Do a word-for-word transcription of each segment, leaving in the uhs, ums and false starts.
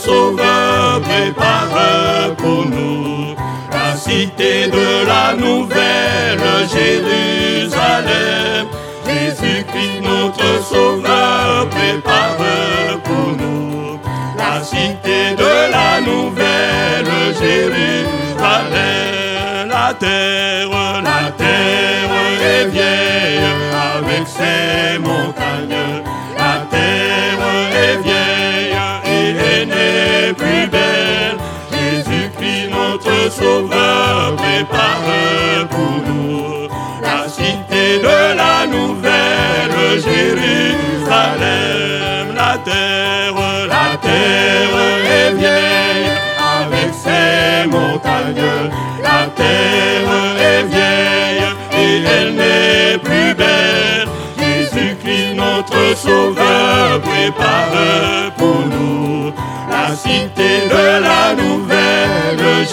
Sauveur prépare pour nous la cité de la nouvelle Jérusalem. Jésus-Christ notre Sauveur prépare pour nous la cité de la nouvelle Jérusalem. La terre, la terre est vieille avec ses montagnes. La terre est vieille et elle n'est plus belle. Jésus-Christ notre Sauveur prépare pour nous la cité de la nouvelle Jérusalem. La terre, la terre est vieille avec ses montagnes. La terre est vieille et elle n'est plus belle. Jésus-Christ notre Sauveur prépare pour nous la cité de la nouvelle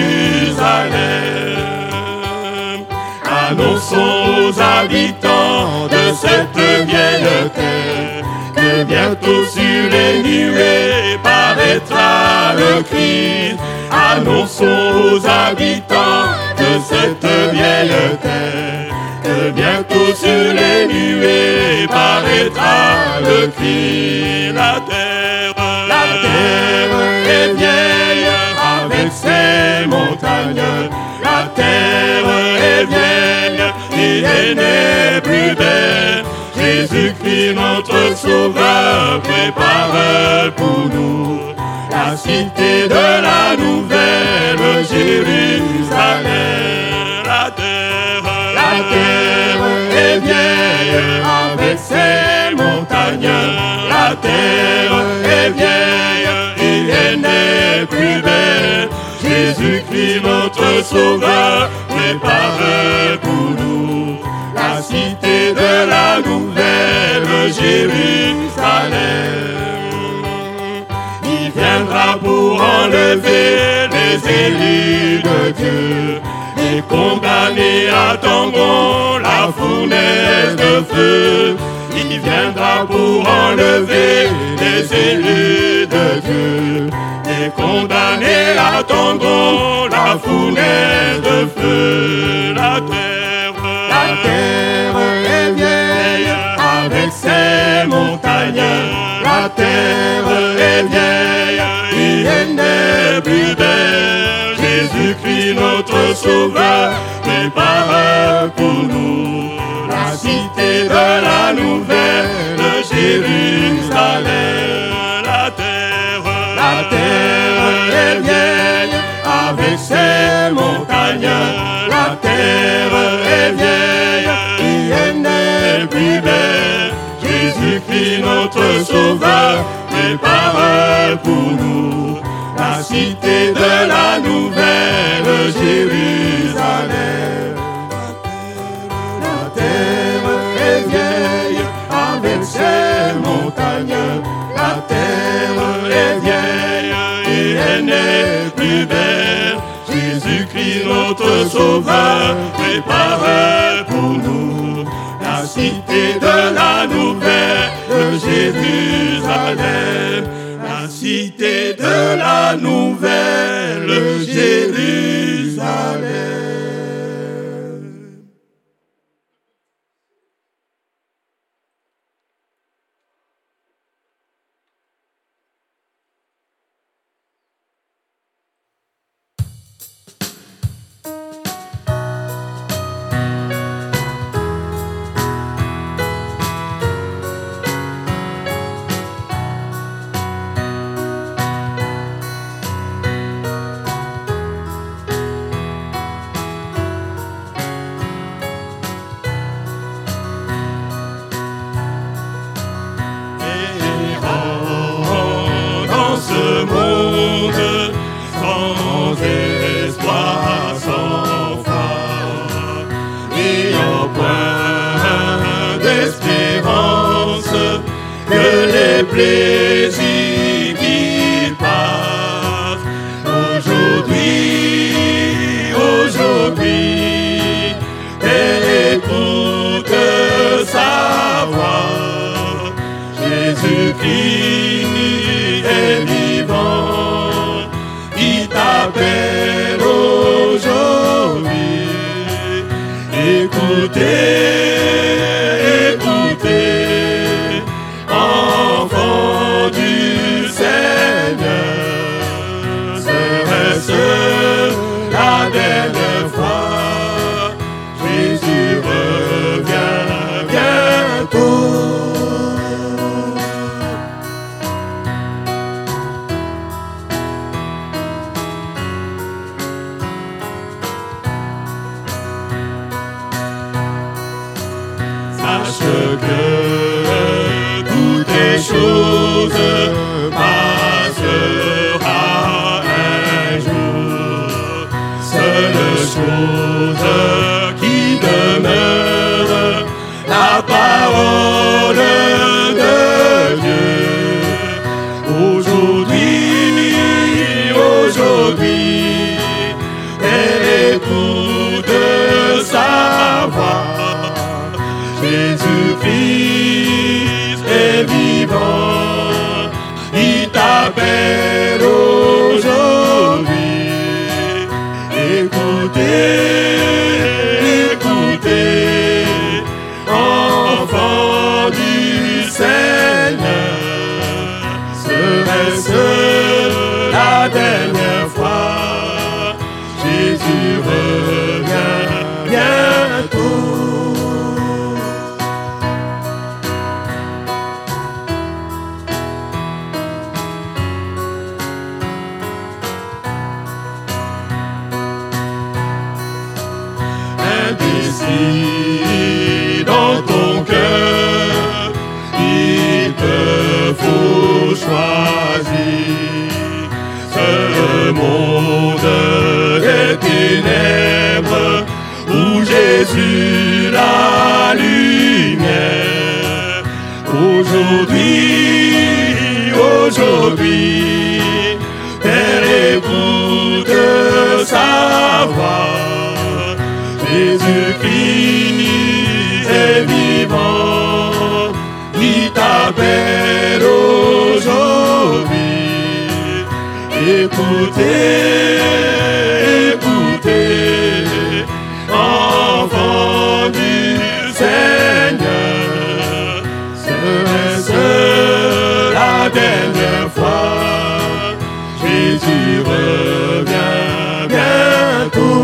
Jérusalem. Annonçons aux habitants de cette vieille terre que bientôt sur les nuées paraîtra le Christ. Annonçons aux habitants de cette vieille terre que bientôt sur les nuées paraîtra le Christ. La terre, la terre est vieille avec ses montagnes. La terre est vieille et elle n'est plus belle. Jésus-Christ notre Sauveur prépare pour nous la cité de la nouvelle Jérusalem. La terre, la terre est vieille avec ses montagnes. La terre est vieille et elle n'est plus belle. Jésus-Christ notre Sauveur prépare pour nous la cité de la nouvelle Jérusalem. Il viendra pour enlever les élus de Dieu. Les condamnés attendront la fournaise de feu. Il viendra pour enlever les élus de Dieu. Les condamnés attendront la fournaise de feu. La terre, la terre est vieille avec ses montagnes. La terre est vieille et elle n'est plus belle. Jésus-Christ notre Sauveur prépare pour nous la cité de la nouvelle Jérusalem. La terre, la terre est vieille avec ses montagnes. La terre est vieille et elle n'est plus belle. Jésus-Christ notre Sauveur prépare pour nous la cité de la nouvelle Jérusalem. La terre est vieille avec ses montagnes. La terre est vieille et elle n'est plus belle. Jésus-Christ notre Sauveur prépare pour nous la cité de la nouvelle Jérusalem. La cité de la nouvelle Jérusalem. plaisir qu'il passe. Aujourd'hui, aujourd'hui, elle écoute sa voix. Jésus-Christ est vivant. Écoutez, écoutez, enfants du Seigneur, serait-ce la dernière fois? Jésus revient bientôt. Sache que toutes les choses passera un jour. Seule chose qui demeure, la parole de Dieu. Aujourd'hui, aujourd'hui, elle écoute sa voix. Jésus-Christ est vivant, il t'appelle aujourd'hui. Écoutez, écoutez, enfants du Seigneur, serait-ce la dernière fois? Jésus revient bientôt. Indécis dans ton cœur, il te faut choisir ce monde des ténèbres où Jésus la lumière. Aujourd'hui, aujourd'hui, Père, écoute sa voix. Jésus-Christ est vivant, il t'appelle aujourd'hui. Écoutez, écoutez, enfants du Seigneur, serait-ce la dernière fois? Jésus revient bientôt.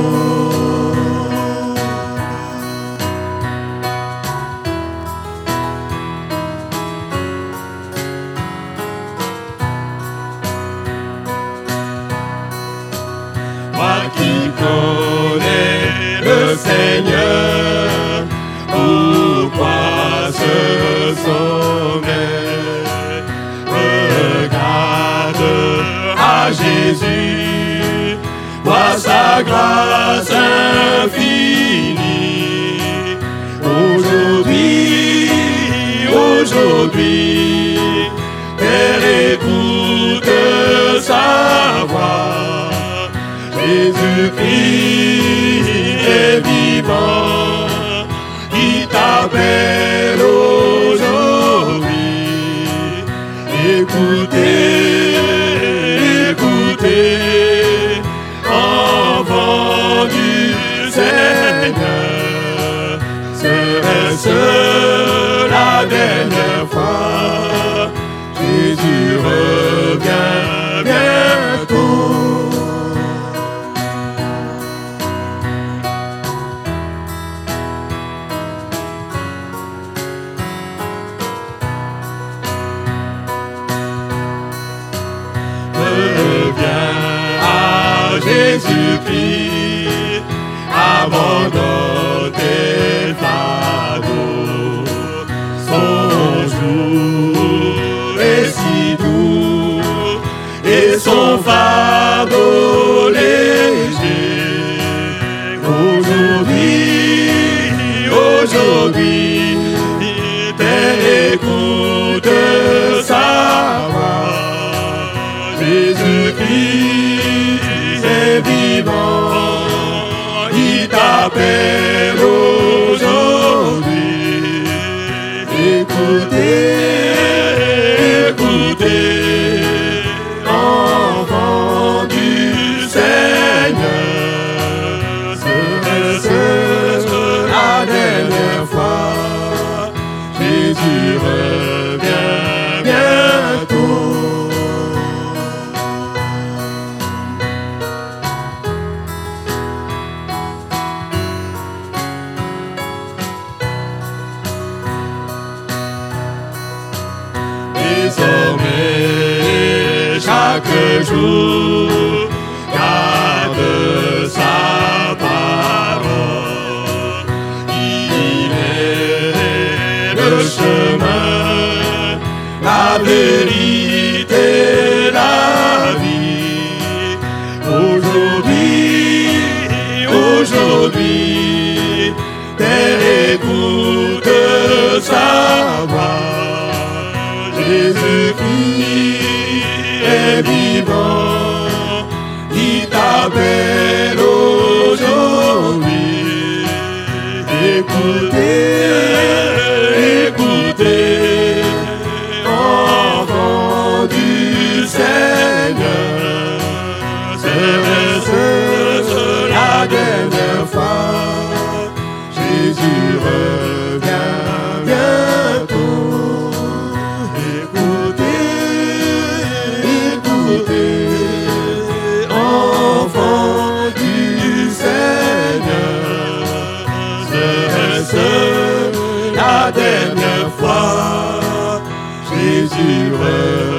Moi qui connais le Seigneur, pourquoi ce sommeil? Regarde à Jésus, vois sa grâce infinie. Aujourd'hui, aujourd'hui, Père, écoute sa voix. Jésus-Christ est vivant, il t'appelle aujourd'hui. Écoutez, écoutez, enfants du Seigneur, serait-ce la dernière fois? Jésus revient bientôt. Reviens à Jésus-Christ, abandonne tes fardeaux. Son jour est si doux et son fardeau léger. Aujourd'hui, aujourd'hui, Père, écoute sa voix. Jésus-Christ est vivant, il t'appelle aujourd'hui. Écoutez, écoutez, enfants du Seigneur, serait-ce la dernière désormais, chaque jour, garde sa parole. Il est le chemin, la vérité, la vie. Aujourd'hui, aujourd'hui, Terre écoute sa voix. Jésus-Christ est vivant, il t'appelle aujourd'hui. Écoutez, écoutez, enfants du Seigneur, c'est la dernière fois. Jésus revient bientôt. Écoutez, écoutez, enfants du Seigneur, serait-ce la dernière fois? Jésus revient.